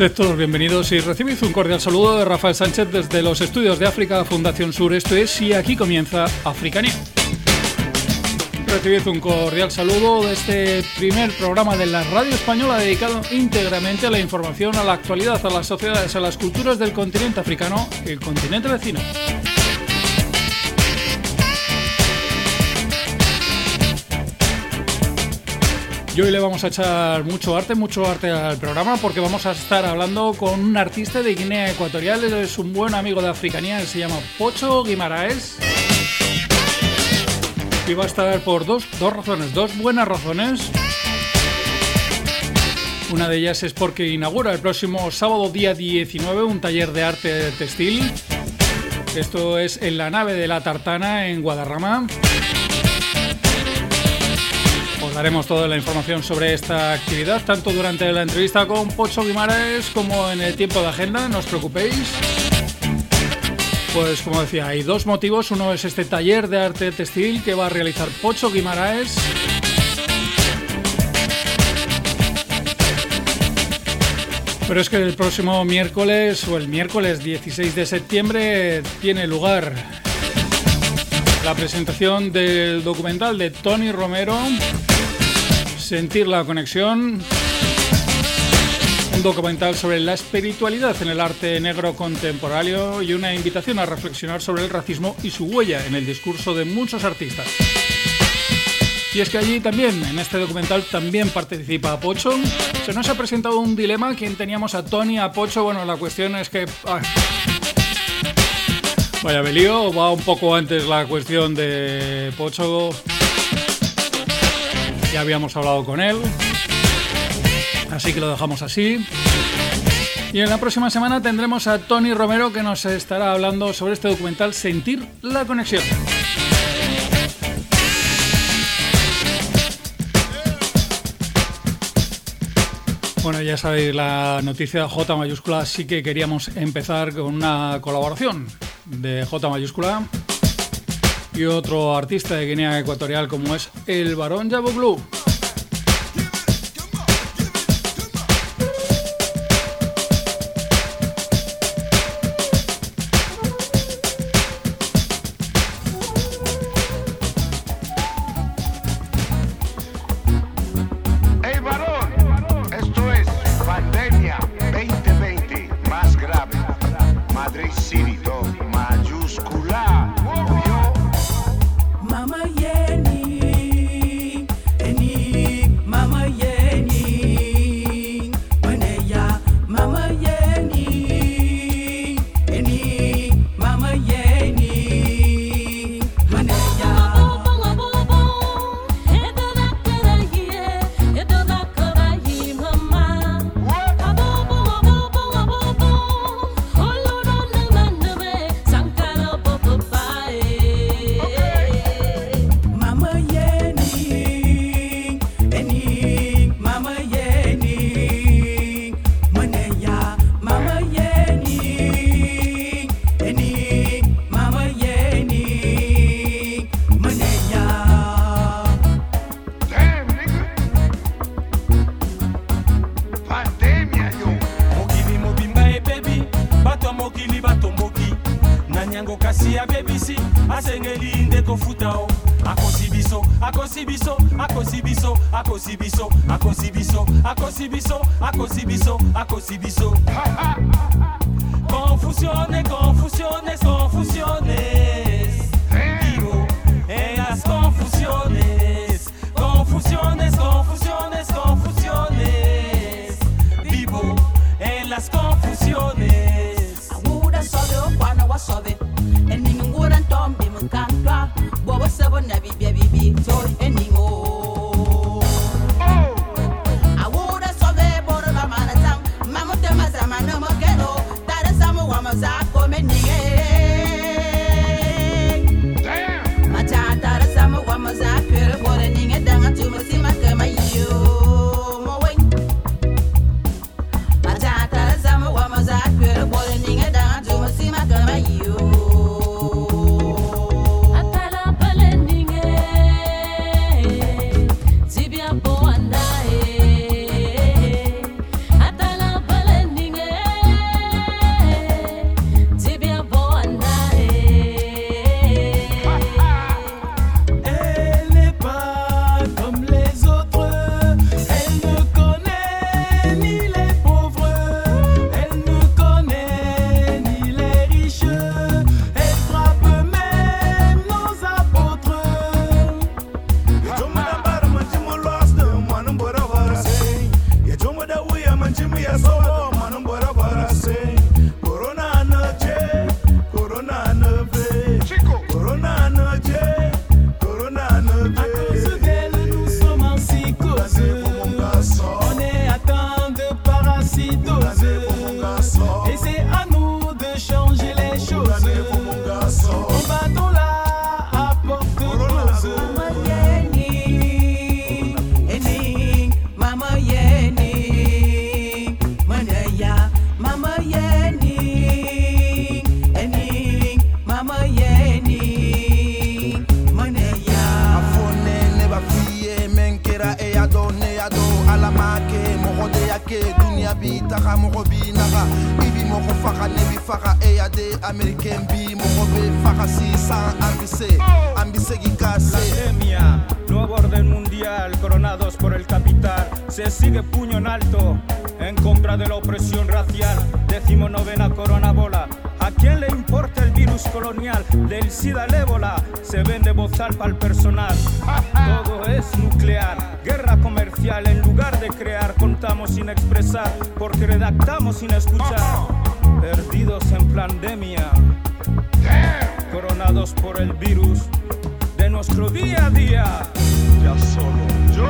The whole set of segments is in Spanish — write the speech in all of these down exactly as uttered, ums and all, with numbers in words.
Sed todos bienvenidos y recibid un cordial saludo de Rafael Sánchez desde los estudios de África Fundación Sur. Esto es y aquí comienza Africanía. Recibid un cordial saludo de este primer programa de la radio española dedicado íntegramente a la información, a la actualidad, a las sociedades, a las culturas del continente africano, el continente vecino. Y hoy le vamos a echar mucho arte, mucho arte al programa porque vamos a estar hablando con un artista de Guinea Ecuatorial. Él es un buen amigo de Africanía, él se llama Pocho Guimaraes. Y va a estar por dos, dos razones, dos buenas razones. Una de ellas es porque inaugura el próximo sábado día diecinueve un taller de arte textil. Esto es en la nave de la Tartana en Guadarrama. Os daremos toda la información sobre esta actividad, tanto durante la entrevista con Pocho Guimaraes como en el tiempo de agenda, no os preocupéis. Pues como decía, hay dos motivos. Uno es este taller de arte textil que va a realizar Pocho Guimaraes. Pero es que el próximo miércoles o el miércoles dieciséis de septiembre tiene lugar la presentación del documental de Tony Romero, Sentir la conexión, un documental sobre la espiritualidad en el arte negro contemporáneo y una invitación a reflexionar sobre el racismo y su huella en el discurso de muchos artistas. Y es que allí también, en este documental, también participa Pocho. Se nos ha presentado un dilema, ¿quién teníamos a Tony, a Pocho? Bueno, la cuestión es que... ¡ay! Vaya belío, va un poco antes la cuestión de Pocho. Ya habíamos hablado con él, así que lo dejamos así. Y en la próxima semana tendremos a Tony Romero que nos estará hablando sobre este documental Sentir la conexión. Bueno, ya sabéis, la noticia J mayúscula, sí que queríamos empezar con una colaboración de J mayúscula y otro artista de Guinea Ecuatorial como es el Barón Yaboglu. Confusiones, confusiones, confusiones. Vivo en las confusiones. Confusiones, confusiones, confusiones. Vivo en las confusiones. Agura sobe o kwana wa sobe. Eni ngura ntombi mkantwa. Bobo sebo na bibi bibi so eni o. Agura sobe boro la manatang. Mamu te mazama no mokelo. Tare samu wa mazako menige. taga mo go binaga ibi mo go faga ne bi faga e ya de american bi mo go be faga si sa ambise ambise gikase pandemia, nuevo orden mundial, coronados por el capital, se sigue puño en alto en contra de la opresión racial. Decimonovena corona bola. ¿A quién le importa el virus colonial? Del SIDA al ébola se vende bozal para el personal. Todo es nuclear, guerra comercial. En lugar de crear, contamos sin expresar, porque redactamos sin escuchar. Perdidos en pandemia, coronados por el virus de nuestro día a día. Ya solo yo.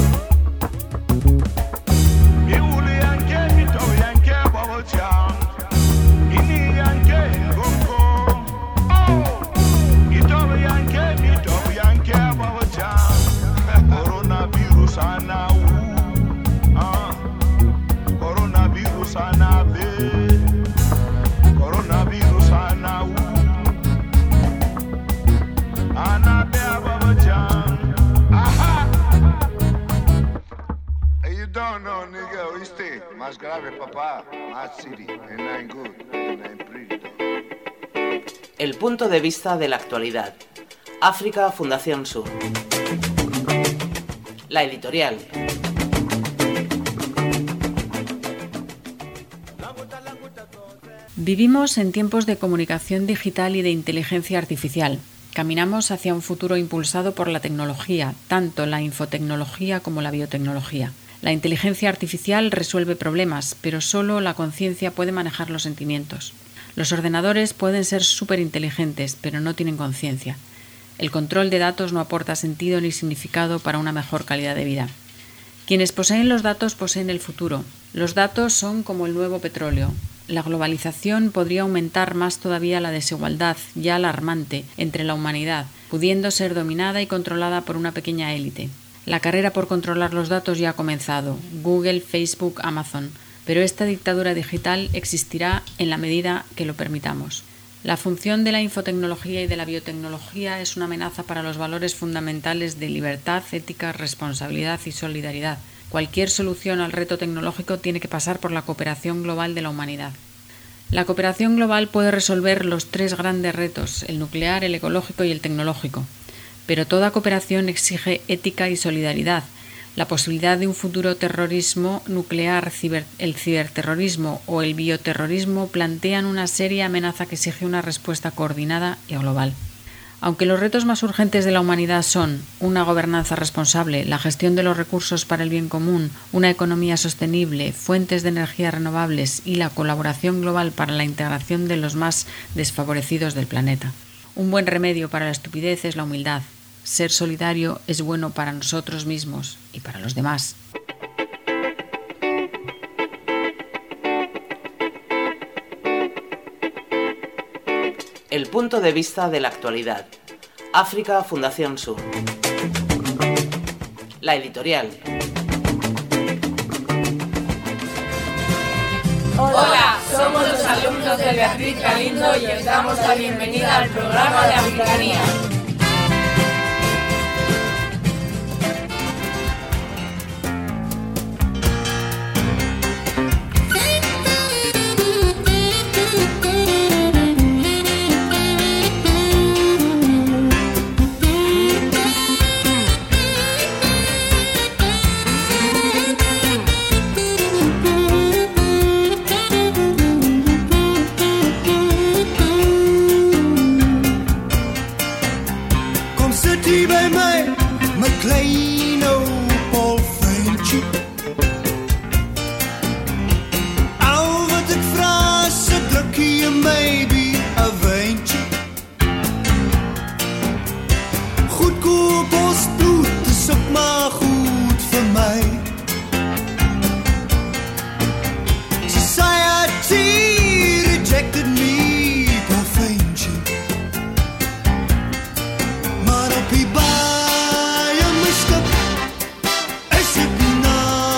Mi uli yanke, mi to yanke, bubble jam. Ini yanke, gongo. Oh, ito yanke, mi to yanke, bubble jam. Coronavirus ana u, ah, coronavirus ana be, coronavirus ana u, ana be bubble jam. Aha. You don't know, nigga, oíste. Más grave, papá. Más city. And I'm good. And I'm pretty. El punto de vista de la actualidad. África Fundación Sur. La editorial. Vivimos en tiempos de comunicación digital y de inteligencia artificial. Caminamos hacia un futuro impulsado por la tecnología, tanto la infotecnología como la biotecnología. La inteligencia artificial resuelve problemas, pero solo la conciencia puede manejar los sentimientos. Los ordenadores pueden ser superinteligentes, pero no tienen conciencia. El control de datos no aporta sentido ni significado para una mejor calidad de vida. Quienes poseen los datos poseen el futuro. Los datos son como el nuevo petróleo. La globalización podría aumentar más todavía la desigualdad, ya alarmante, entre la humanidad, pudiendo ser dominada y controlada por una pequeña élite. La carrera por controlar los datos ya ha comenzado. Google, Facebook, Amazon. Pero esta dictadura digital existirá en la medida que lo permitamos. La función de la infotecnología y de la biotecnología es una amenaza para los valores fundamentales de libertad, ética, responsabilidad y solidaridad. Cualquier solución al reto tecnológico tiene que pasar por la cooperación global de la humanidad. La cooperación global puede resolver los tres grandes retos, el nuclear, el ecológico y el tecnológico. Pero toda cooperación exige ética y solidaridad. La posibilidad de un futuro terrorismo nuclear, ciber, el ciberterrorismo o el bioterrorismo plantean una seria amenaza que exige una respuesta coordinada y global. Aunque los retos más urgentes de la humanidad son una gobernanza responsable, la gestión de los recursos para el bien común, una economía sostenible, fuentes de energía renovables y la colaboración global para la integración de los más desfavorecidos del planeta. Un buen remedio para la estupidez es la humildad. Ser solidario es bueno para nosotros mismos y para los demás. El punto de vista de la actualidad. África Fundación Sur. La editorial. Hola, somos los alumnos de Beatriz Galindo y os damos la bienvenida al programa de Africanía. Maar op die baie miskip is dit na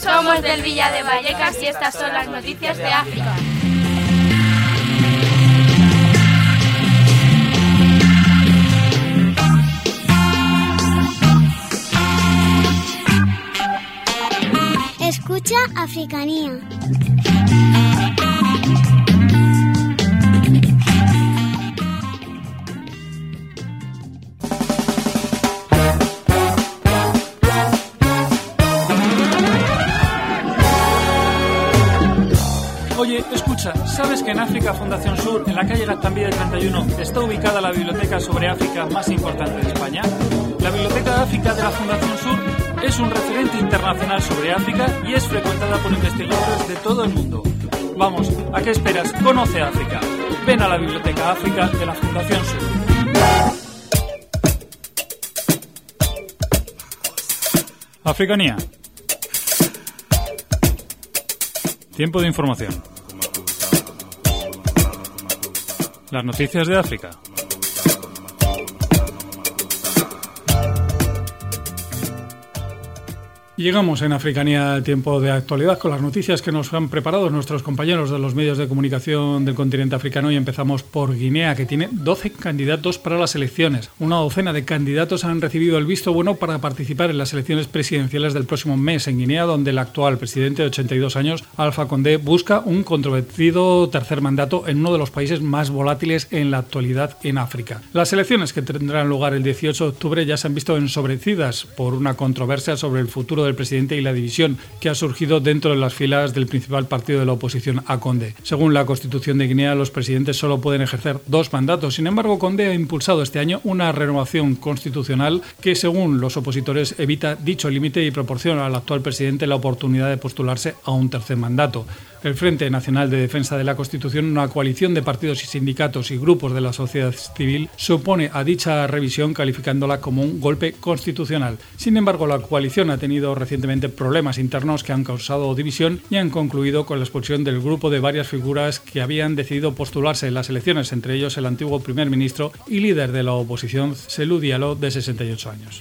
Somos del Villa de Vallecas y estas son las noticias de África. Escucha Africanía. Oye, escucha, ¿sabes que en África Fundación Sur, en la calle Gaztambide treinta y uno, está ubicada la biblioteca sobre África más importante de España? La Biblioteca de África de la Fundación Sur es un referente internacional sobre África y es frecuentada por investigadores de todo el mundo. Vamos, ¿a qué esperas? Conoce África. Ven a la Biblioteca África de la Fundación Sur. Africanía. Tiempo de información. Las noticias de África. Llegamos en Africanía al tiempo de actualidad con las noticias que nos han preparado nuestros compañeros de los medios de comunicación del continente africano y empezamos por Guinea, que tiene doce candidatos para las elecciones. Una docena de candidatos han recibido el visto bueno para participar en las elecciones presidenciales del próximo mes en Guinea, donde el actual presidente de ochenta y dos años, Alpha Condé, busca un controvertido tercer mandato en uno de los países más volátiles en la actualidad en África. Las elecciones, que tendrán lugar el dieciocho de octubre, ya se han visto ensobrecidas por una controversia sobre el futuro del presidente y la división que ha surgido dentro de las filas del principal partido de la oposición a Condé. Según la Constitución de Guinea, los presidentes solo pueden ejercer dos mandatos. Sin embargo, Condé ha impulsado este año una renovación constitucional que, según los opositores, evita dicho límite y proporciona al actual presidente la oportunidad de postularse a un tercer mandato. El Frente Nacional de Defensa de la Constitución, una coalición de partidos y sindicatos y grupos de la sociedad civil, se opone a dicha revisión calificándola como un golpe constitucional. Sin embargo, la coalición ha tenido recientemente problemas internos que han causado división y han concluido con la expulsión del grupo de varias figuras que habían decidido postularse en las elecciones, entre ellos el antiguo primer ministro y líder de la oposición, Cellou Diallo, de sesenta y ocho años.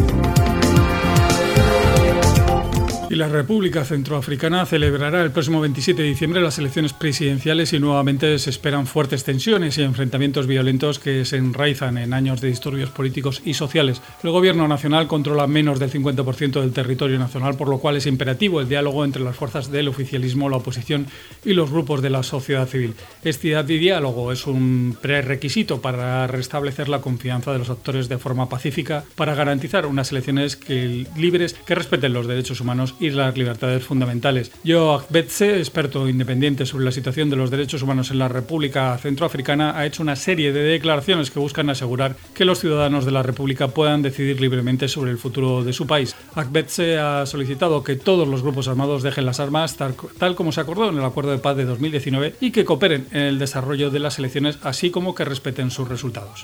Y la República Centroafricana celebrará el próximo veintisiete de diciembre las elecciones presidenciales y nuevamente se esperan fuertes tensiones y enfrentamientos violentos que se enraizan en años de disturbios políticos y sociales. El gobierno nacional controla menos del cincuenta por ciento del territorio nacional, por lo cual es imperativo el diálogo entre las fuerzas del oficialismo, la oposición y los grupos de la sociedad civil. Este diálogo es un prerequisito para restablecer la confianza de los actores de forma pacífica, para garantizar unas elecciones que, libres que respeten los derechos humanos y las libertades fundamentales. Joe Akbetse, experto independiente sobre la situación de los derechos humanos en la República Centroafricana, ha hecho una serie de declaraciones que buscan asegurar que los ciudadanos de la República puedan decidir libremente sobre el futuro de su país. Akbetse ha solicitado que todos los grupos armados dejen las armas, tal, tal como se acordó en el Acuerdo de Paz de dos mil diecinueve, y que cooperen en el desarrollo de las elecciones, así como que respeten sus resultados.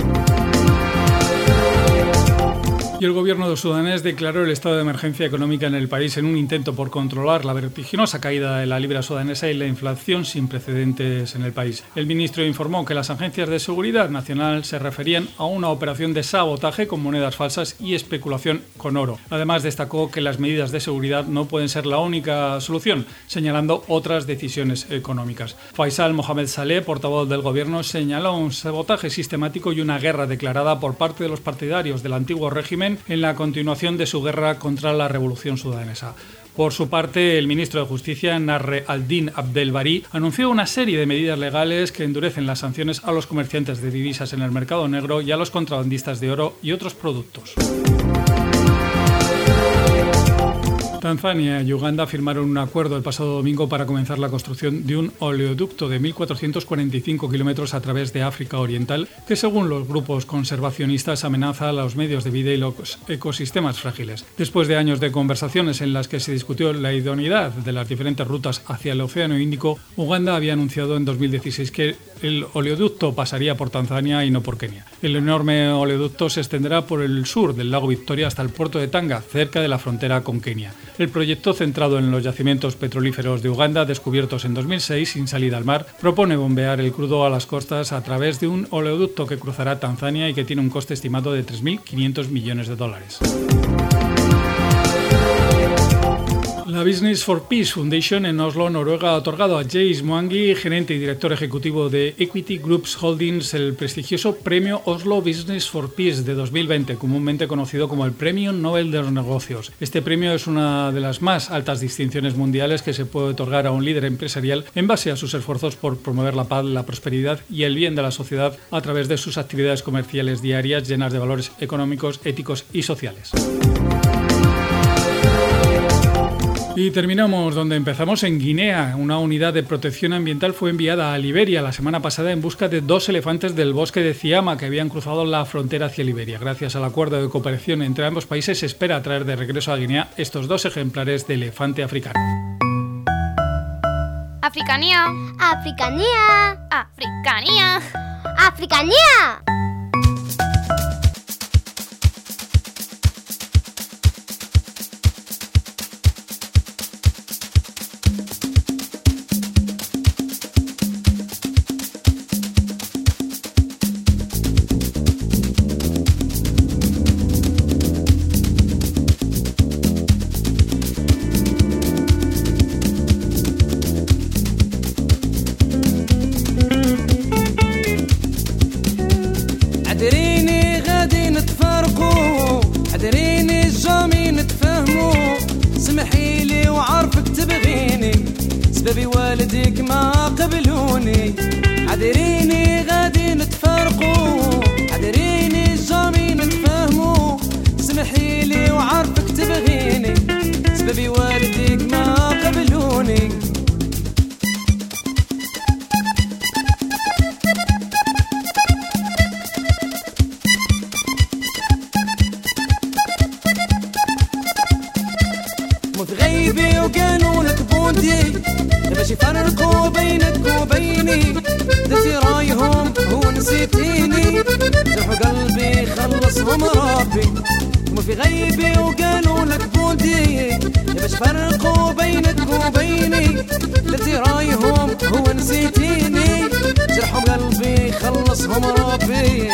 Y el gobierno de sudanés declaró el estado de emergencia económica en el país en un intento por controlar la vertiginosa caída de la libra sudanesa y la inflación sin precedentes en el país. El ministro informó que las agencias de seguridad nacional se referían a una operación de sabotaje con monedas falsas y especulación con oro. Además, destacó que las medidas de seguridad no pueden ser la única solución, señalando otras decisiones económicas. Faisal Mohamed Saleh, portavoz del gobierno, señaló un sabotaje sistemático y una guerra declarada por parte de los partidarios del antiguo régimen en la continuación de su guerra contra la revolución sudanesa. Por su parte, el ministro de Justicia, Nasr al-Din Abdel Bari, anunció una serie de medidas legales que endurecen las sanciones a los comerciantes de divisas en el mercado negro y a los contrabandistas de oro y otros productos. Tanzania y Uganda firmaron un acuerdo el pasado domingo para comenzar la construcción de un oleoducto de mil cuatrocientos cuarenta y cinco kilómetros a través de África Oriental, que según los grupos conservacionistas amenaza a los medios de vida y los ecosistemas frágiles. Después de años de conversaciones en las que se discutió la idoneidad de las diferentes rutas hacia el Océano Índico, Uganda había anunciado en dos mil dieciséis que el oleoducto pasaría por Tanzania y no por Kenia. El enorme oleoducto se extenderá por el sur del lago Victoria hasta el puerto de Tanga, cerca de la frontera con Kenia. El proyecto, centrado en los yacimientos petrolíferos de Uganda, descubiertos en dos mil seis sin salida al mar, propone bombear el crudo a las costas a través de un oleoducto que cruzará Tanzania y que tiene un coste estimado de tres mil quinientos millones de dólares. La Business for Peace Foundation en Oslo, Noruega, ha otorgado a Jace Mwangi, gerente y director ejecutivo de Equity Groups Holdings, el prestigioso Premio Oslo Business for Peace de dos mil veinte, comúnmente conocido como el Premio Nobel de los Negocios. Este premio es una de las más altas distinciones mundiales que se puede otorgar a un líder empresarial en base a sus esfuerzos por promover la paz, la prosperidad y el bien de la sociedad a través de sus actividades comerciales diarias llenas de valores económicos, éticos y sociales. Y terminamos donde empezamos, en Guinea. Una unidad de protección ambiental fue enviada a Liberia la semana pasada en busca de dos elefantes del bosque de Ziama que habían cruzado la frontera hacia Liberia. Gracias al acuerdo de cooperación entre ambos países se espera traer de regreso a Guinea estos dos ejemplares de elefante africano. Africanía. Africanía. Africanía. Africanía. سببي والديك ما قبلوني عذريني غادي نتفارقوا عذريني الجامي نتفاهموا سمحيلي وعارفك تبغيني سببي والديك ما قبلوني متغيبي وقانونك بونتي باش يفرقوا بينك وبيني درتي رايهم هو نسيتيني جرحوا قلبي خلصهم ربي هما في غيبي وقالوا لك بودي باش يفرقوا بينك وبيني درتي رايهم هو نسيتيني جرحوا قلبي خلصهم ربي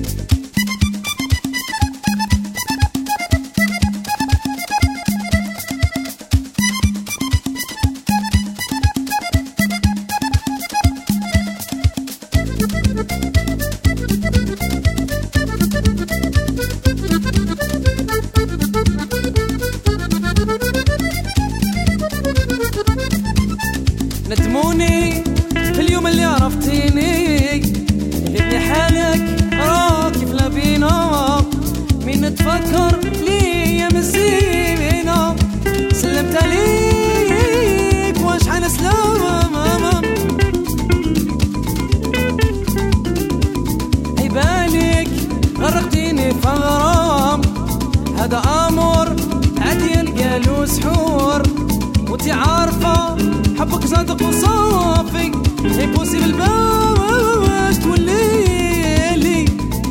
ندموني في اليوم اللي عرفتيني لقيتني حالك راكي في لابينا مين نتفكر ليا مسينا سلمت عليك واش حال سلام عيبالك غرقتيني في غرام هذا امر عادي قالوا سحور وانتي عارفه حبك صادق وصافي impossible باش توليلي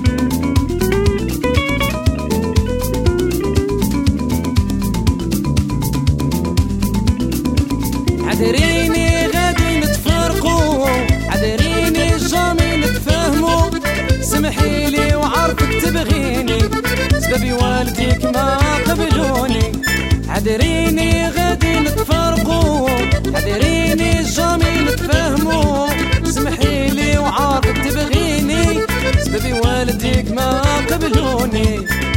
عذريني غادي نتفرقوا عذريني جامي نتفاهموا سمحيلي وعارفك تبغيني سببي والديك ما قبلوني عذريني غادي نتفرقوا عذريني جامي نتفاهموا سمحيلي وعارفك تبغيني سببي والديك ما قبلوني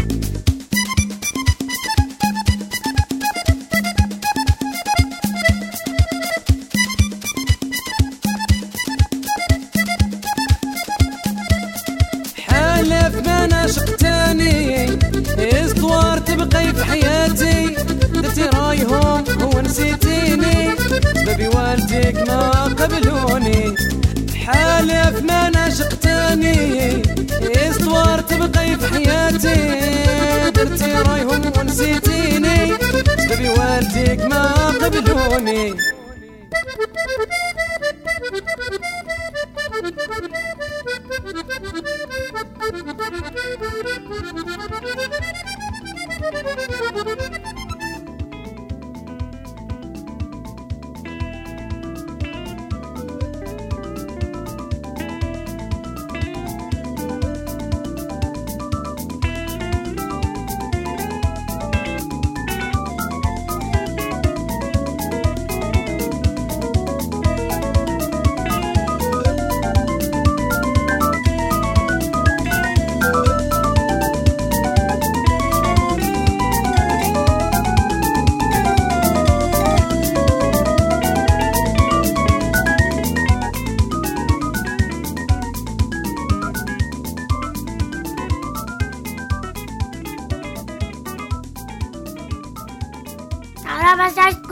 حالف ما ناشق تاني اسطوار تبقي في حياتي درتي رايهم هو نسيتيني سببي والديك ما قبلوني حالف ما ناشق تاني اسطوار تبقي في حياتي درتي رايهم ونسيتيني سببي والديك ما قبلوني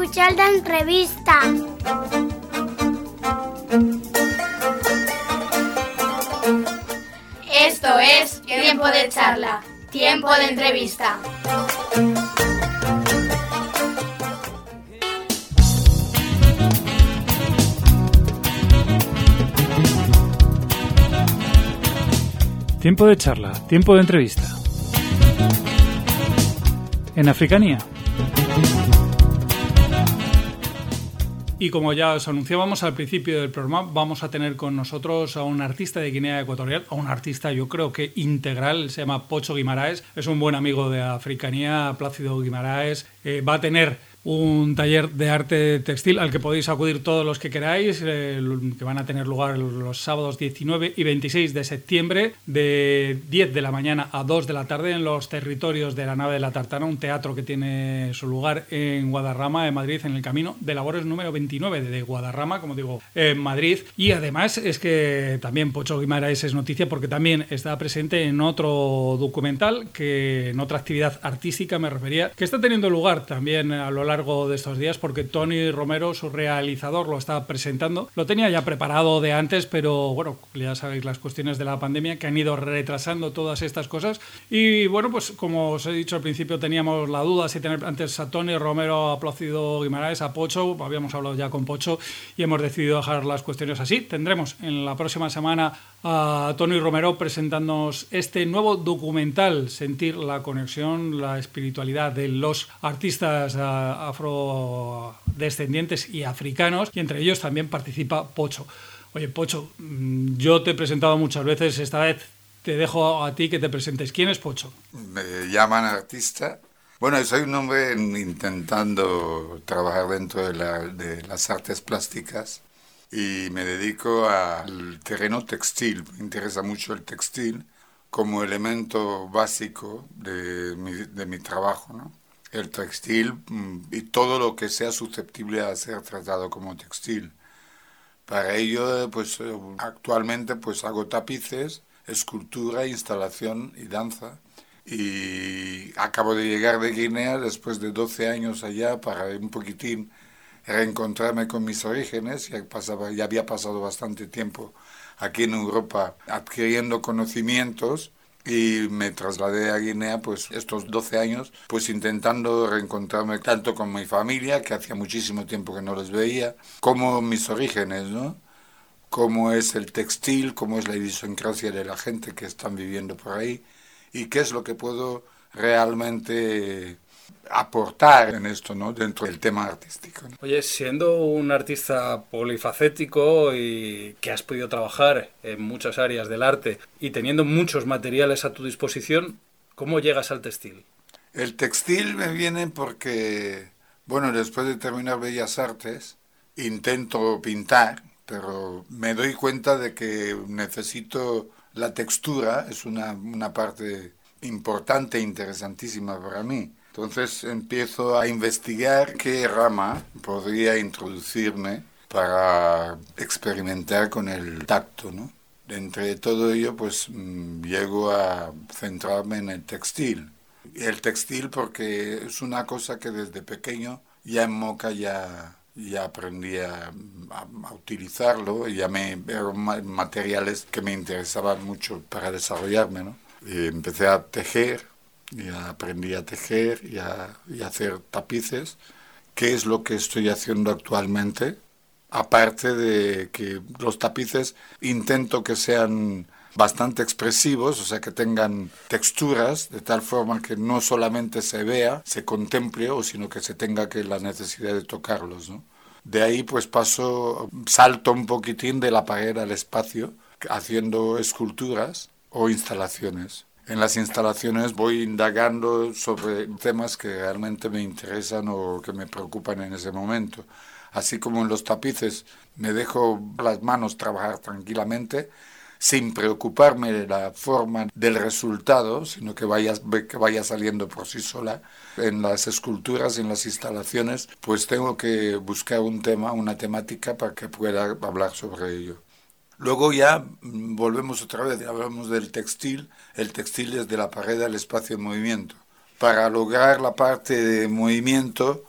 escuchar la entrevista. Esto es Tiempo de Charla, Tiempo de Entrevista. Tiempo de charla, tiempo de entrevista. En Africanía. Y como ya os anunciábamos al principio del programa, vamos a tener con nosotros a un artista de Guinea Ecuatorial, a un artista yo creo que integral, se llama Pocho Guimaraes, es un buen amigo de Africanía, Plácido Guimaraes, eh, va a tener un taller de arte textil al que podéis acudir todos los que queráis, eh, que van a tener lugar los sábados diecinueve y veintiséis de septiembre, de diez de la mañana a dos de la tarde en los territorios de la Nave de la Tartana, un teatro que tiene su lugar en Guadarrama, en Madrid, en el camino de labores número veintinueve de Guadarrama, como digo, en Madrid. Y además es que también Pocho Guimaraes es noticia porque también está presente en otro documental, que en otra actividad artística me refería, que está teniendo lugar también a lo largo largo de estos días, porque Tony Romero, su realizador, lo está presentando. Lo tenía ya preparado de antes, pero bueno, ya sabéis las cuestiones de la pandemia que han ido retrasando todas estas cosas. Y bueno, pues como os he dicho al principio, teníamos la duda si tener antes a Tony Romero, a Plácido Guimaraes, a Pocho. Habíamos hablado ya con Pocho y hemos decidido dejar las cuestiones así. Tendremos en la próxima semana a Tony Romero presentándonos este nuevo documental, Sentir la conexión, la espiritualidad de los artistas uh, afrodescendientes y africanos, y entre ellos también participa Pocho. Oye, Pocho, yo te he presentado muchas veces, esta vez te dejo a ti que te presentes. ¿Quién es Pocho? Me llaman artista. Bueno, soy un hombre intentando trabajar dentro de, la, de las artes plásticas y me dedico al terreno textil. Me interesa mucho el textil como elemento básico de mi, de mi trabajo, ¿no? El textil y todo lo que sea susceptible a ser tratado como textil. Para ello, pues actualmente pues hago tapices, escultura, instalación y danza. Y acabo de llegar de Guinea después de doce años allá para un poquitín reencontrarme con mis orígenes. Ya, pasaba, ya había pasado bastante tiempo aquí en Europa adquiriendo conocimientos y me trasladé a Guinea pues estos doce años pues intentando reencontrarme tanto con mi familia, que hacía muchísimo tiempo que no les veía, como mis orígenes, ¿no? Cómo es el textil, cómo es la idiosincrasia de la gente que están viviendo por ahí y qué es lo que puedo realmente aportar en esto, ¿no? Dentro del tema artístico, ¿no? Oye, siendo un artista polifacético y que has podido trabajar en muchas áreas del arte y teniendo muchos materiales a tu disposición, ¿cómo llegas al textil? El textil me viene porque, bueno, después de terminar Bellas Artes, intento pintar, pero me doy cuenta de que necesito la textura, es una, una parte importante e interesantísima para mí. Entonces empiezo a investigar qué rama podría introducirme para experimentar con el tacto, ¿no? Entre todo ello, pues mmm, llego a centrarme en el textil. El textil porque es una cosa que desde pequeño ya en Moca ya, ya aprendí a, a, a utilizarlo, y ya me eran materiales que me interesaban mucho para desarrollarme, ¿no? Y empecé a tejer. Ya aprendí a tejer y a, y a hacer tapices, que es lo que estoy haciendo actualmente. Aparte de que los tapices intento que sean bastante expresivos, o sea, que tengan texturas, de tal forma que no solamente se vea, se contemple, o sino que se tenga que la necesidad de tocarlos, ¿no? De ahí pues paso, salto un poquitín de la pared al espacio, haciendo esculturas o instalaciones. En las instalaciones voy indagando sobre temas que realmente me interesan o que me preocupan en ese momento. Así como en los tapices me dejo las manos trabajar tranquilamente, sin preocuparme de la forma del resultado, sino que vaya, que vaya saliendo por sí sola. En las esculturas, en las instalaciones, pues tengo que buscar un tema, una temática para que pueda hablar sobre ello. Luego ya volvemos otra vez, hablamos del textil. El textil es de la pared al espacio en movimiento. Para lograr la parte de movimiento,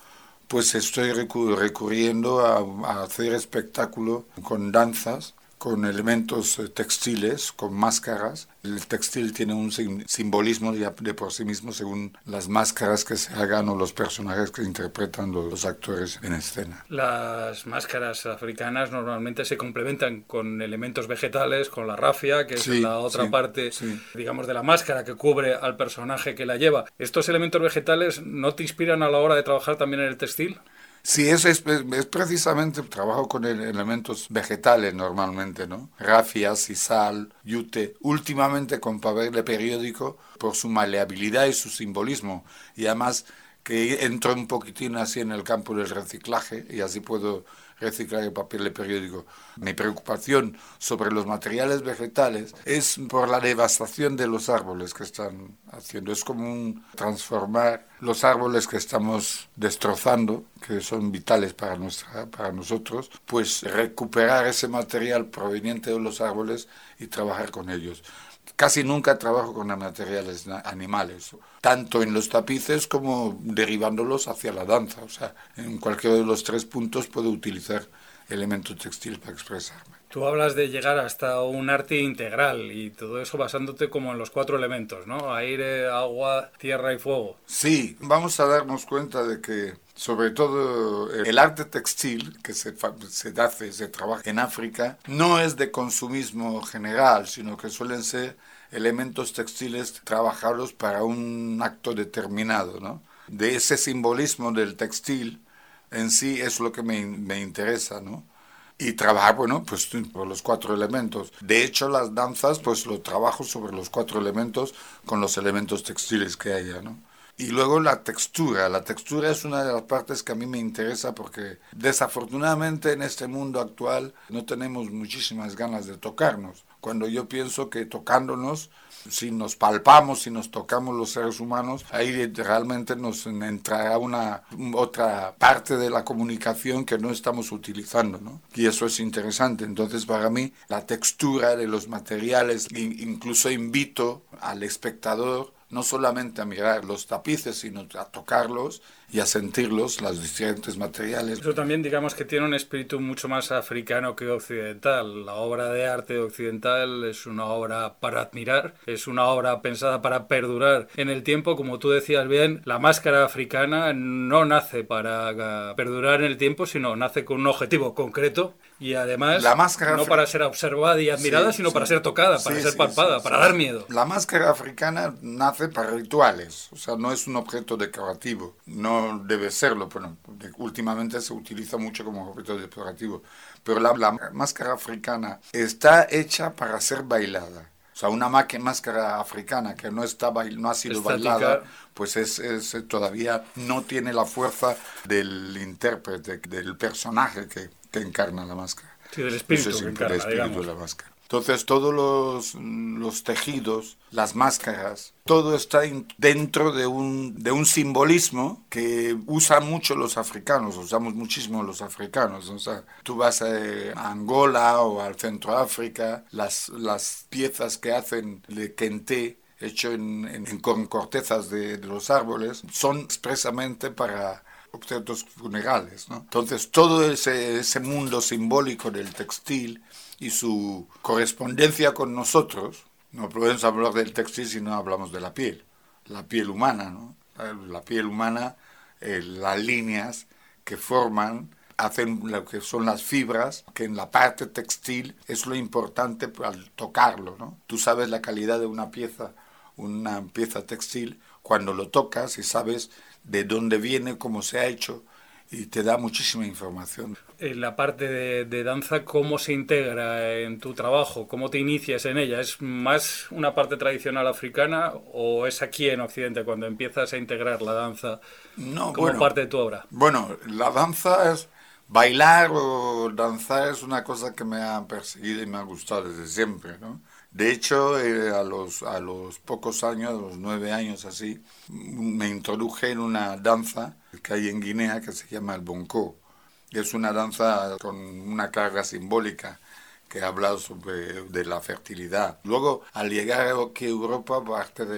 pues estoy recu- recurriendo a, a hacer espectáculo con danzas, con elementos textiles, con máscaras. El textil tiene un sim- simbolismo ya de por sí mismo según las máscaras que se hagan o los personajes que interpretan los, los actores en escena. Las máscaras africanas normalmente se complementan con elementos vegetales, con la rafia, que es Sí, la otra sí, parte, sí. digamos, de la máscara que cubre al personaje que la lleva. ¿Estos elementos vegetales no te inspiran a la hora de trabajar también en el textil? Sí, eso es, es precisamente, trabajo con elementos vegetales normalmente, ¿no? Rafia, sisal, yute, últimamente con papel de periódico por su maleabilidad y su simbolismo, y además que entro un poquitín así en el campo del reciclaje y así puedo reciclar el papel de periódico. Mi preocupación sobre los materiales vegetales es por la devastación de los árboles que están haciendo. Es como un transformar los árboles que estamos destrozando, que son vitales para, nuestra, para nosotros, pues recuperar ese material proveniente de los árboles y trabajar con ellos. Casi nunca trabajo con materiales animales, tanto en los tapices como derivándolos hacia la danza. O sea, en cualquiera de los tres puntos puedo utilizar elemento textil para expresarme. Tú hablas de llegar hasta un arte integral y todo eso basándote como en los cuatro elementos, ¿no? Aire, agua, tierra y fuego. Sí, vamos a darnos cuenta de que sobre todo el arte textil que se, se hace, se trabaja en África, no es de consumismo general, sino que suelen ser elementos textiles trabajados para un acto determinado, ¿no? De ese simbolismo del textil en sí es lo que me, me interesa, ¿no? Y trabajar, bueno, pues por los cuatro elementos. De hecho, las danzas, pues lo trabajo sobre los cuatro elementos con los elementos textiles que haya, ¿no? Y luego la textura. La textura es una de las partes que a mí me interesa porque desafortunadamente en este mundo actual no tenemos muchísimas ganas de tocarnos. Cuando yo pienso que tocándonos, si nos palpamos, si nos tocamos los seres humanos, ahí realmente nos entrará una otra parte de la comunicación que no estamos utilizando, ¿no? Y eso es interesante. Entonces, para mí, la textura de los materiales, incluso invito al espectador no solamente a mirar los tapices, sino a tocarlos y a sentirlos, los diferentes materiales. Eso también, digamos, que tiene un espíritu mucho más africano que occidental. La obra de arte occidental es una obra para admirar, es una obra pensada para perdurar en el tiempo. Como tú decías bien, la máscara africana no nace para perdurar en el tiempo, sino nace con un objetivo concreto y además la máscara no para ser observada y admirada, sí, sino sí. para ser tocada, para sí, ser palpada, sí, sí, para sí. dar miedo. La máscara africana nace para rituales, o sea, no es un objeto decorativo, no debe serlo, bueno, últimamente se utiliza mucho como objeto decorativo, pero la, la máscara africana está hecha para ser bailada. O sea, una máscara africana que no, está bail- no ha sido Estática. bailada, pues es, es todavía no tiene la fuerza del intérprete, del personaje que, que encarna la máscara. Sí, del espíritu Eso es que el encarna, espíritu digamos. de la máscara. Entonces, todos los, los tejidos, las máscaras, todo está in, dentro de un, de un simbolismo que usan mucho los africanos, usamos muchísimo los africanos. O sea, tú vas a, a Angola o al Centro África, las, las piezas que hacen de kente, hecho en, en, en con cortezas de, de los árboles, son expresamente para objetos funerales, ¿no? Entonces, todo ese, ese mundo simbólico del textil y su correspondencia con nosotros, no podemos hablar del textil si no hablamos de la piel, la piel humana, ¿no? La piel humana, eh, las líneas que forman, hacen lo que son las fibras, que en la parte textil es lo importante al tocarlo, ¿no? Tú sabes la calidad de una pieza, una pieza textil, cuando lo tocas y sabes de dónde viene, cómo se ha hecho, y te da muchísima información. En la parte de, de danza, ¿cómo se integra en tu trabajo? ¿Cómo te inicias en ella? ¿Es más una parte tradicional africana o es aquí en Occidente cuando empiezas a integrar la danza no, como bueno, parte de tu obra? Bueno, la danza es... Bailar o danzar es una cosa que me ha perseguido y me ha gustado desde siempre, ¿no? De hecho, eh, a, los, a los pocos años, a los nueve años así, me introduje en una danza que hay en Guinea que se llama el bongo. Es una danza con una carga simbólica que habla sobre de la fertilidad. Luego, al llegar aquí a Europa, parte de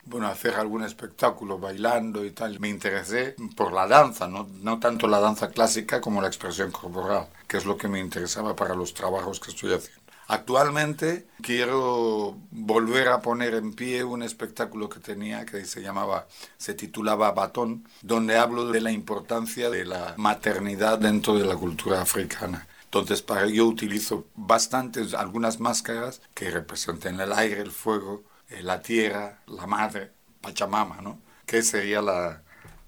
bueno, hacer algún espectáculo bailando y tal. Me interesé por la danza, no, no tanto la danza clásica como la expresión corporal, que es lo que me interesaba para los trabajos que estoy haciendo. Actualmente quiero volver a poner en pie un espectáculo que tenía que se llamaba, se titulaba Batón, donde hablo de la importancia de la maternidad dentro de la cultura africana. Entonces para ello utilizo bastantes, algunas máscaras que representan el aire, el fuego, la tierra, la madre, Pachamama, ¿no? Que sería la,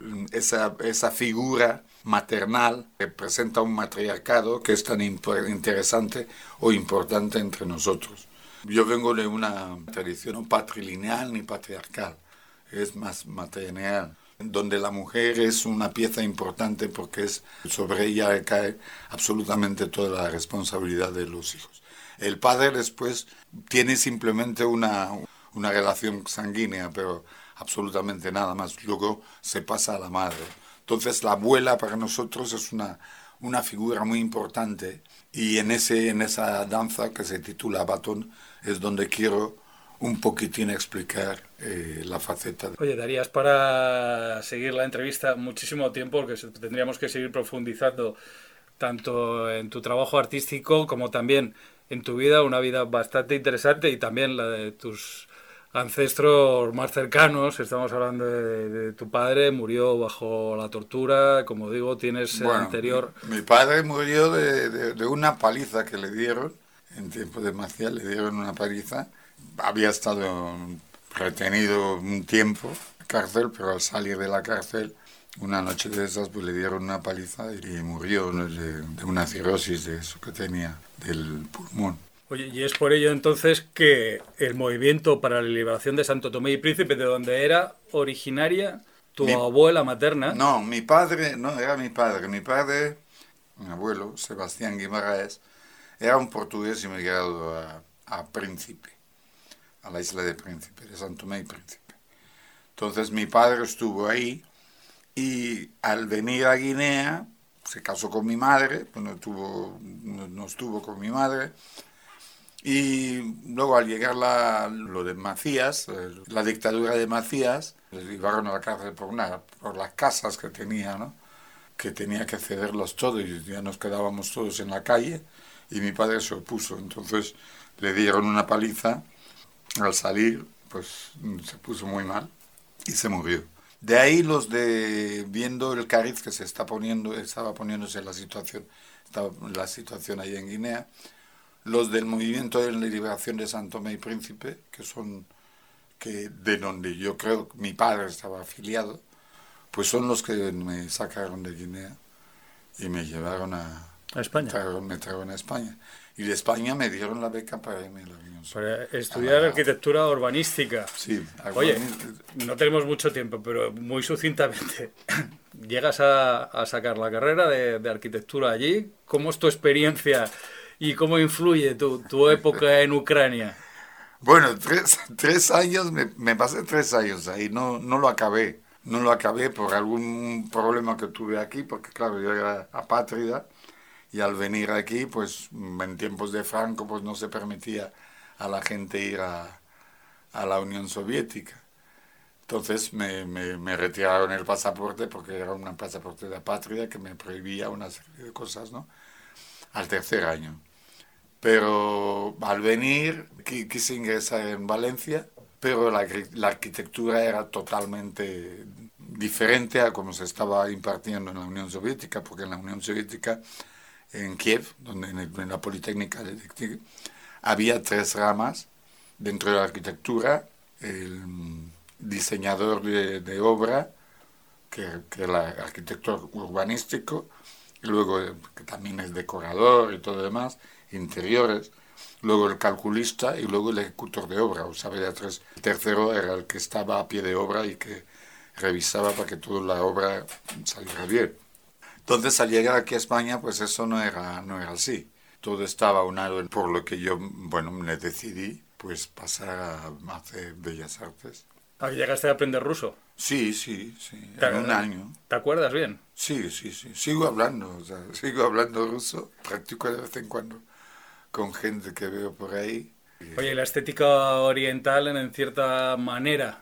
esa, esa figura maternal que representa un matriarcado que es tan imp- interesante o importante entre nosotros. Yo vengo de una tradición no patrilineal ni patriarcal, es más matrilineal, donde la mujer es una pieza importante porque es, sobre ella recae absolutamente toda la responsabilidad de los hijos. El padre después tiene simplemente una, una relación sanguínea, pero absolutamente nada más. Luego se pasa a la madre. Entonces la abuela para nosotros es una, una figura muy importante y en, ese, en esa danza que se titula Batón es donde quiero un poquitín explicar eh, la faceta. De... Oye, darías para seguir la entrevista muchísimo tiempo porque tendríamos que seguir profundizando tanto en tu trabajo artístico como también en tu vida, una vida bastante interesante y también la de tus ancestros más cercanos. Estamos hablando de, de tu padre, murió bajo la tortura, como digo, tienes el bueno, anterior... Mi, mi padre murió de, de, de una paliza que le dieron, en tiempo de Maciá le dieron una paliza, había estado retenido un tiempo en cárcel, pero al salir de la cárcel, una noche de esas, pues le dieron una paliza y murió de, de una cirrosis de eso que tenía, del pulmón. Oye, y es por ello entonces que el movimiento para la liberación de Santo Tomé y Príncipe, de donde era originaria tu mi, abuela materna... No, mi padre, no, era mi padre. Mi padre, mi abuelo, Sebastián Guimaraes, era un portugués inmigrado a, a Príncipe, a la isla de Príncipe, de Santo Tomé y Príncipe. Entonces mi padre estuvo ahí y al venir a Guinea se casó con mi madre, pues no, tuvo, no, no estuvo con mi madre. Y luego al llegar la, lo de Macías, la dictadura de Macías, les llevaron a la cárcel por, una, por las casas que tenía, ¿no? Que tenía que cederlos todos y ya nos quedábamos todos en la calle y mi padre se opuso. Entonces le dieron una paliza, al salir pues se puso muy mal y se murió. De ahí los de, viendo el cariz que se está poniendo, estaba poniéndose la situación, estaba la situación ahí en Guinea, los del movimiento de la liberación de Santo Tomé y Príncipe, que son que de donde yo creo que mi padre estaba afiliado, pues son los que me sacaron de Guinea y me llevaron a, a España. Trajeron, me trajeron a España. Y de España me dieron la beca para irme a la Unión Soviética. Para estudiar a, arquitectura urbanística. Sí. Oye, no tenemos mucho tiempo, pero muy sucintamente. Llegas a, a sacar la carrera de, de arquitectura allí. ¿Cómo es tu experiencia y cómo influye tu, tu época en Ucrania? Bueno, tres, tres años, me, me pasé tres años ahí, no, no lo acabé. No lo acabé por algún problema que tuve aquí, porque claro, yo era apátrida. Y al venir aquí, pues en tiempos de Franco, pues no se permitía a la gente ir a, a la Unión Soviética. Entonces me, me, me retiraron el pasaporte porque era un pasaporte de apátrida que me prohibía una serie de cosas, ¿no? Al tercer año. Pero al venir quise ingresar en Valencia, pero la, la arquitectura era totalmente diferente a como se estaba impartiendo en la Unión Soviética, porque en la Unión Soviética, en Kiev, donde en, el, en la Politécnica de Kiev, había tres ramas dentro de la arquitectura: el diseñador de, de obra, que, que era el arquitecto urbanístico, y luego que también es decorador y todo lo demás, interiores, luego el calculista y luego el ejecutor de obra, o sea, había tres. El tercero era el que estaba a pie de obra y que revisaba para que toda la obra saliera bien. Entonces, al llegar aquí a España, pues eso no era, no era así. Todo estaba unado, por lo que yo, bueno, me decidí pues pasar a hacer Bellas Artes. ¿Ah, llegaste a aprender ruso? Sí, sí, sí, en un año. ¿Te acuerdas bien? Sí, sí, sí, sigo hablando, o sea, sigo hablando ruso, practico de vez en cuando con gente que veo por ahí. Oye, ¿la estética oriental en cierta manera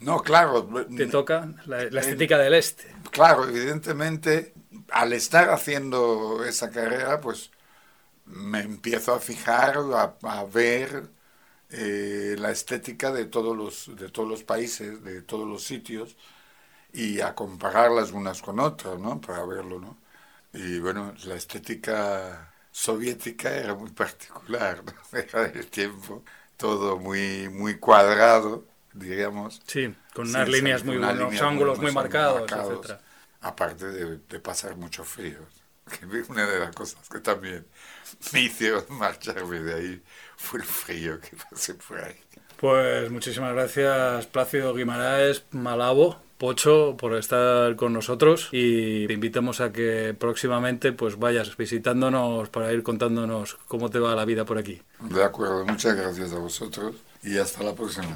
No, claro. Te toca la, la estética del este. Claro, evidentemente, al estar haciendo esa carrera, pues me empiezo a fijar, a, a ver eh, la estética de todos los de todos los países, de todos los sitios, y a compararlas unas con otras, ¿no? Para verlo, ¿no? Y bueno, la estética soviética era muy particular, ¿no? Era del tiempo, todo muy, muy cuadrado, diríamos. Sí, con unas sí, líneas muy buenos, línea ángulos muy, muy marcados, marcados, etcétera. Aparte de, de pasar mucho frío, que una de las cosas que también me hicieron marcharme de ahí fue el frío que pasé por ahí. Pues muchísimas gracias, Plácido Guimaraes, Malabo, Pocho, por estar con nosotros, y te invitamos a que próximamente pues vayas visitándonos para ir contándonos cómo te va la vida por aquí. De acuerdo, muchas gracias a vosotros y hasta la próxima.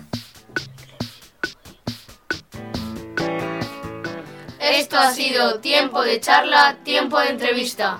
Esto ha sido Tiempo de Charla, Tiempo de Entrevista.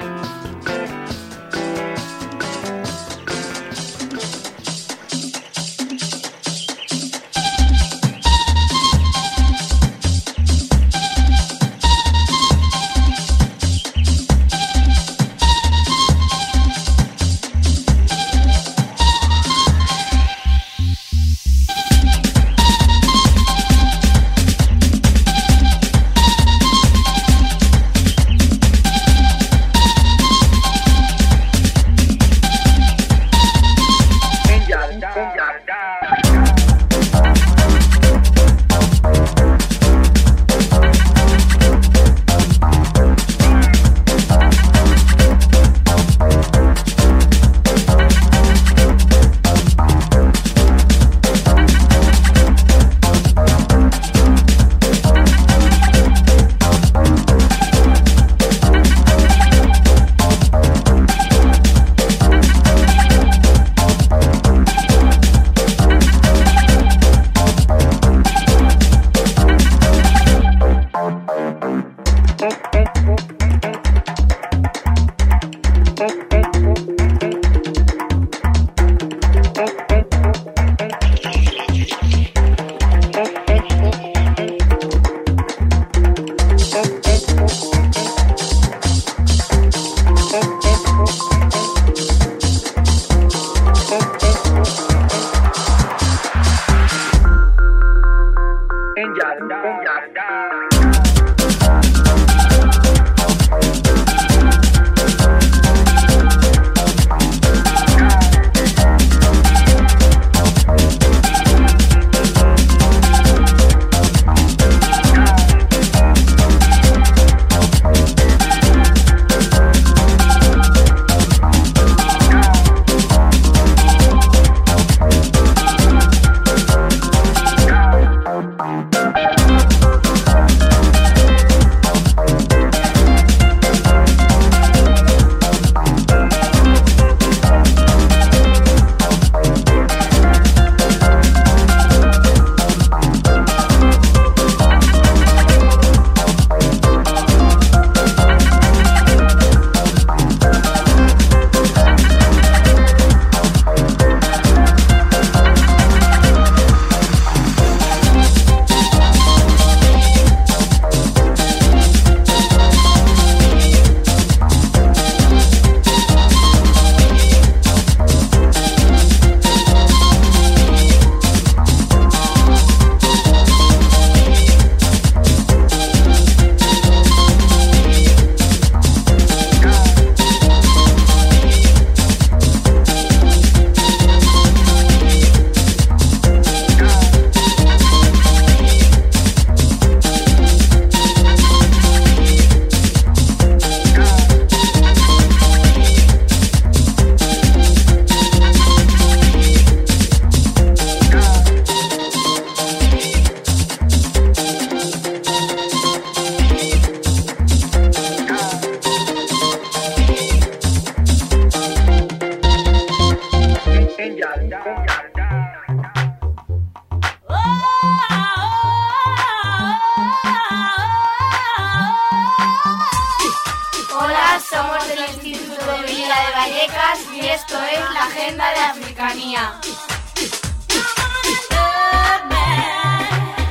somos del Instituto de Villa de Vallecas y esto es la Agenda de Africanía.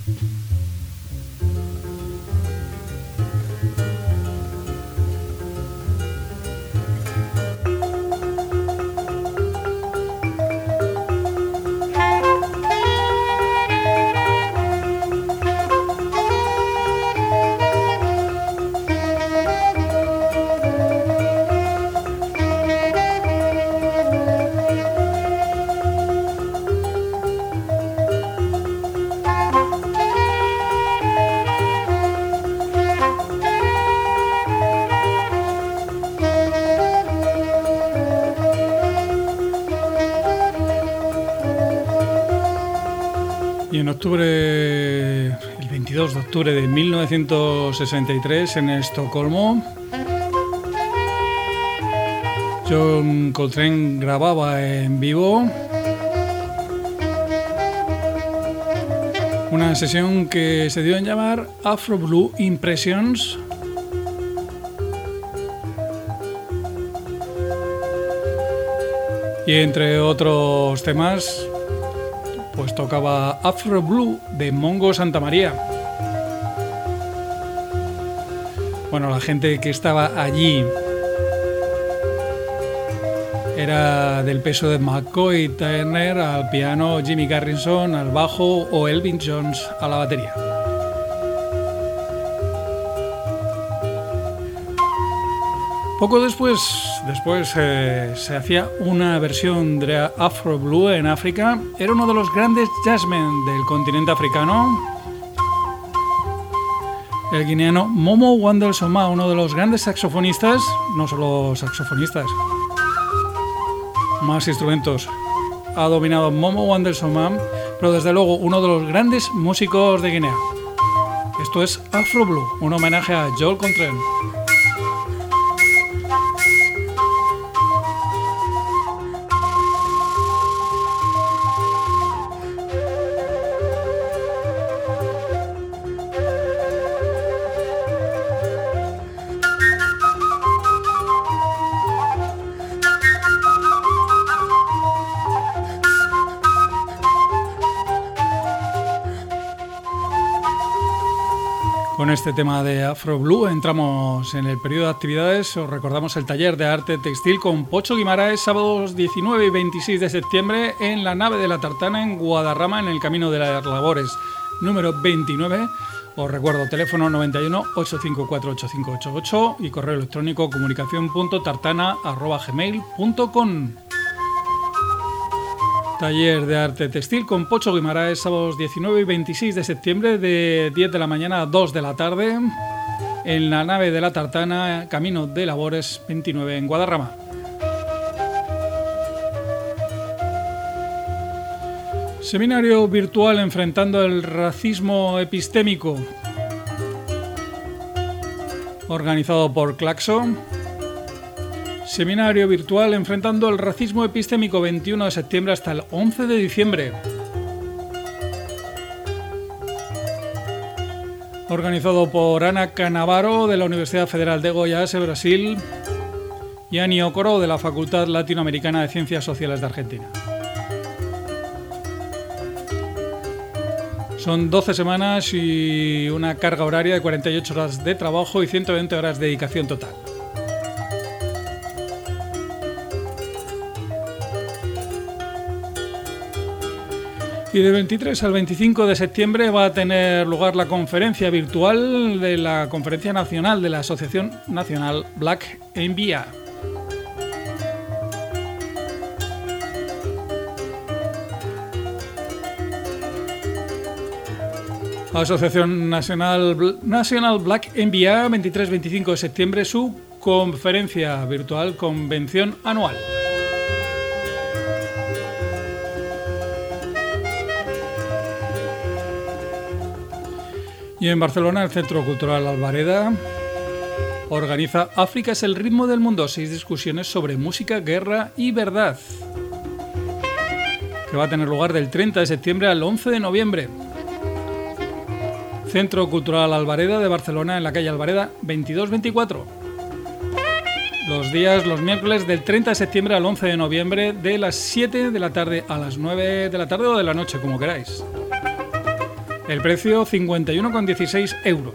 En octubre, el veintidós de octubre de mil novecientos sesenta y tres, en Estocolmo, John Coltrane grababa en vivo una sesión que se dio en llamar Afro Blue Impressions. Y entre otros temas, pues tocaba Afro Blue de Mongo Santamaría. Bueno, la gente que estaba allí era del peso de McCoy Turner al piano, Jimmy Garrison al bajo o Elvin Jones a la batería. Poco después, después eh, se hacía una versión de Afro Blue en África. Era uno de los grandes jazzmen del continente africano, el guineano Momo Wandel Soma, uno de los grandes saxofonistas, no solo saxofonistas, más instrumentos ha dominado Momo Wandel Soma, pero desde luego uno de los grandes músicos de Guinea. Esto es Afro Blue, un homenaje a John Coltrane. Con este tema de Afro Blue entramos en el periodo de actividades. Os recordamos el taller de arte textil con Pocho Guimaraes, sábados diecinueve y veintiséis de septiembre en la nave de la Tartana en Guadarrama, en el Camino de las Labores número veintinueve. Os recuerdo, teléfono noventa y uno, ochocientos cincuenta y cuatro, ochenta y cinco ochenta y ocho y correo electrónico comunicación punto tartana arroba gmail punto com. Taller de arte textil con Pocho Guimaraes, sábados diecinueve y veintiséis de septiembre de diez de la mañana a dos de la tarde en la nave de la Tartana, Camino de Labores veintinueve en Guadarrama. Seminario virtual enfrentando el racismo epistémico, organizado por Claxo. Seminario virtual enfrentando el racismo epistémico, veintiuno de septiembre hasta el once de diciembre. Organizado por Ana Canavaro de la Universidad Federal de Goiás, Brasil, y Ani Okoro de la Facultad Latinoamericana de Ciencias Sociales de Argentina. Son doce semanas y una carga horaria de cuarenta y ocho horas de trabajo y ciento veinte horas de dedicación total. Y del veintitrés al veinticinco de septiembre va a tener lugar la conferencia virtual de la Conferencia Nacional de la Asociación Nacional Black N B A. Asociación Nacional, Nacional Black N B A, veintitrés a veinticinco de septiembre, su conferencia virtual, convención anual. Y en Barcelona, el Centro Cultural Albareda organiza África es el ritmo del mundo, seis discusiones sobre música, guerra y verdad, que va a tener lugar del treinta de septiembre al once de noviembre. Centro Cultural Albareda de Barcelona, en la calle Albareda veintidós veinticuatro. Los días, los miércoles del treinta de septiembre al once de noviembre, de las siete de la tarde a las nueve de la tarde o de la noche, como queráis. El precio cincuenta y uno con dieciséis euros.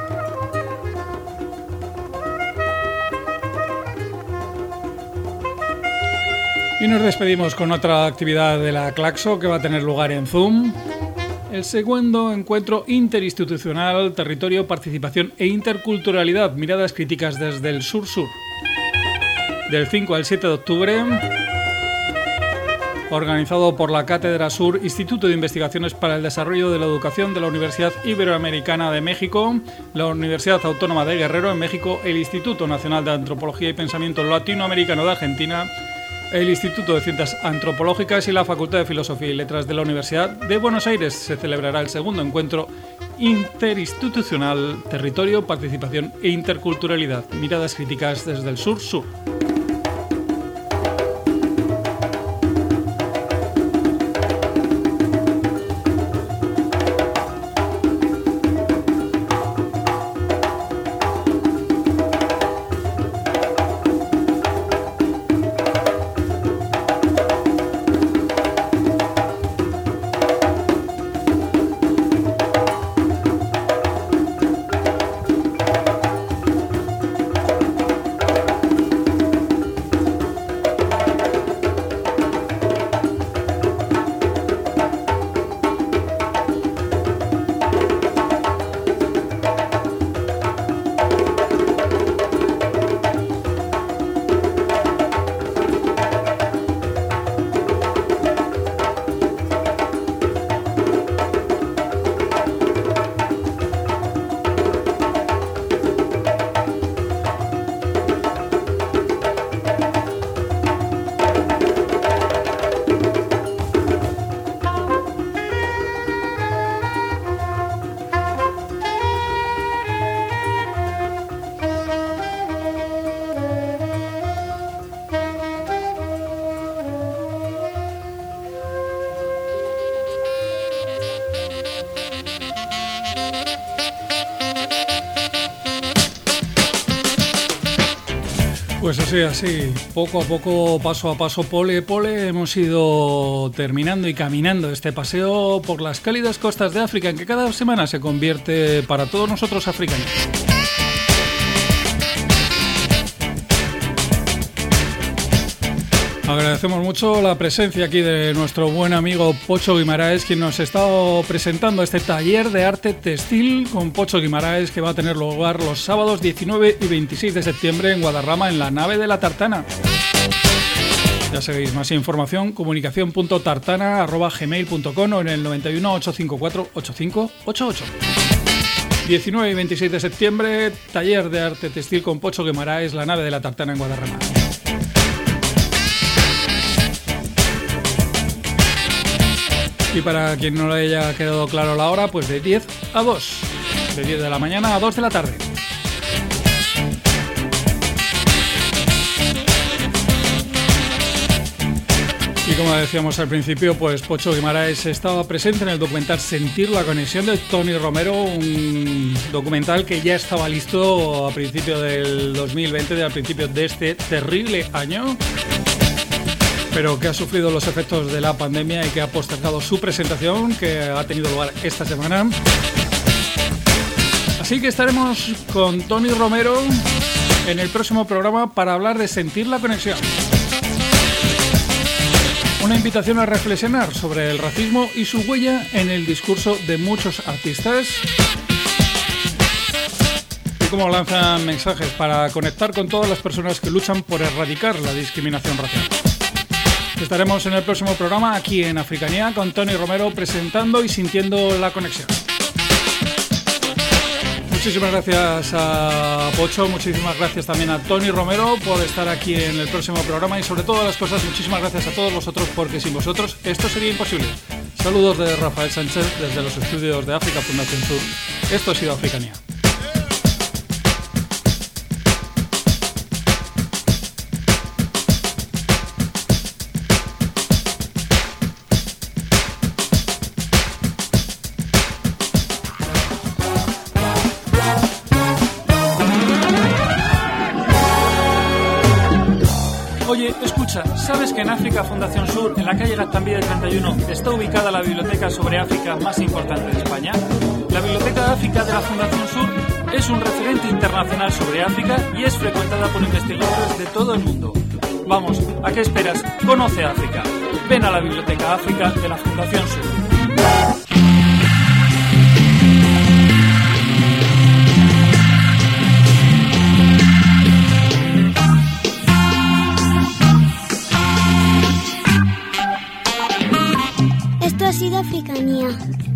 Y nos despedimos con otra actividad de la Claxo que va a tener lugar en Zoom. El segundo encuentro interinstitucional, territorio, participación e interculturalidad, miradas críticas desde el sur-sur. Del cinco al siete de octubre, organizado por la Cátedra Sur, Instituto de Investigaciones para el Desarrollo de la Educación de la Universidad Iberoamericana de México, la Universidad Autónoma de Guerrero en México, el Instituto Nacional de Antropología y Pensamiento Latinoamericano de Argentina, el Instituto de Ciencias Antropológicas y la Facultad de Filosofía y Letras de la Universidad de Buenos Aires. Se celebrará el segundo encuentro interinstitucional, territorio, participación e interculturalidad, miradas críticas desde el sur-sur. Pues así, así, poco a poco, paso a paso, pole, pole, hemos ido terminando y caminando este paseo por las cálidas costas de África, en que cada semana se convierte para todos nosotros africanos. Agradecemos mucho la presencia aquí de nuestro buen amigo Pocho Guimaraes, quien nos está presentando este taller de arte textil con Pocho Guimaraes, que va a tener lugar los sábados diecinueve y veintiséis de septiembre en Guadarrama, en la nave de la Tartana. Ya sabéis, más información, comunicación punto tartana arroba gmail punto com o en el noventa y uno, ochocientos cincuenta y cuatro, ochenta y cinco ochenta y ocho. diecinueve y veintiséis de septiembre, taller de arte textil con Pocho Guimaraes, la nave de la Tartana en Guadarrama. Y para quien no le haya quedado claro la hora, pues de diez a dos. De diez de la mañana a dos de la tarde. Y como decíamos al principio, pues Pocho Guimaraes estaba presente en el documental Sentir la conexión de Tony Romero, un documental que ya estaba listo a principios del dos mil veinte, a principios de este terrible año, pero que ha sufrido los efectos de la pandemia y que ha postergado su presentación, que ha tenido lugar esta semana. Así que estaremos con Tony Romero en el próximo programa para hablar de Sentir la conexión. Una invitación a reflexionar sobre el racismo y su huella en el discurso de muchos artistas, y cómo lanzan mensajes para conectar con todas las personas que luchan por erradicar la discriminación racial. Estaremos en el próximo programa aquí en Africanía con Tony Romero presentando y sintiendo la conexión. Muchísimas gracias a Pocho, muchísimas gracias también a Tony Romero por estar aquí en el próximo programa y sobre todas las cosas, muchísimas gracias a todos vosotros, porque sin vosotros esto sería imposible. Saludos de Rafael Sánchez desde los estudios de África Fundación Sur. Esto ha sido Africanía. Oye, escucha, ¿sabes que en África Fundación Sur, en la calle Gaztambide treinta y uno, está ubicada la biblioteca sobre África más importante de España? bibliográfica de la Fundación Sur es un referente internacional sobre África y es frecuentada por investigadores de todo el mundo. Vamos, ¿a qué esperas? Conoce África. Ven a la Biblioteca África de la Fundación Sur. Esto ha sido Africanía.